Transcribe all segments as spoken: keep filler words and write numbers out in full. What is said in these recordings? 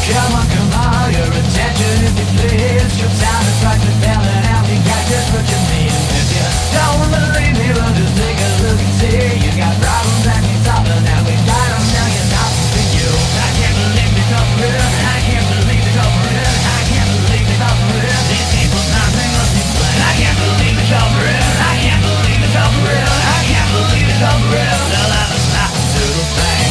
Come on, come on, your attention if you please. Your sound is right to tell it out. We got just what you need. If you don't believe me, well, just take a look and see. You got problems that need solving, now we got them, now you're not for you. I can't believe the culprit. I can't believe the culprit. I can't believe the culprit. These people's nothing must be plain. I can't believe the culprit. I can't believe the culprit. I can't believe the culprit. They'll have us laughing to the bank.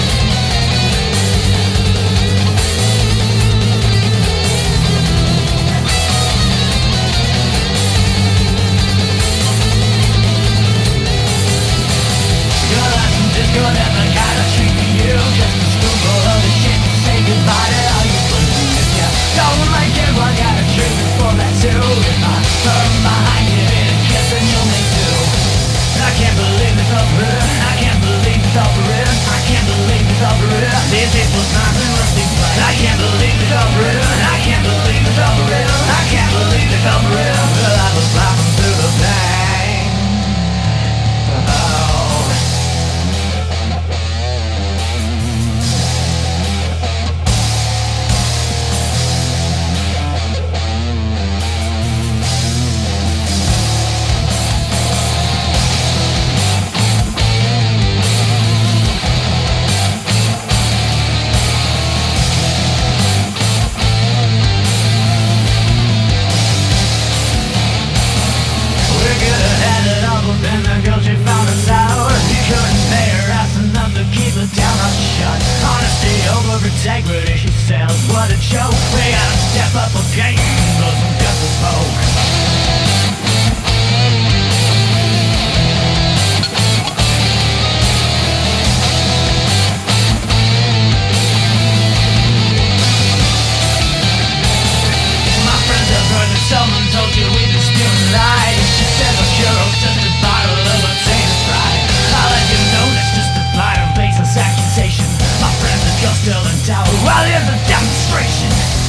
Good as I gotta treat you. Just a spoonful of the shit to say goodbye to all you blues. If you don't like it, well, I got a treatment for that too. If I turn behind you in a kiss, then you'll make do. I can't believe the culprit. I can't believe the culprit. I can't believe the culprit. These people's nothing must be plain. I can't believe the culprit. I can't believe the culprit. I can't believe the culprit. Well, I was laughing through the pain. Oh. Then the girl, she found us out. You couldn't pay her ass enough to keep her down on shut. Honesty over integrity, she sells. What a joke. We gotta step up a game, blow some guts of smoke. My friends have heard that someone told you we just didn't lie. She said the cure's just a bottle of a tainted pride. I'll let you know that's just a blind and baseless accusation. My friends are just still in doubt. Well, here's a demonstration.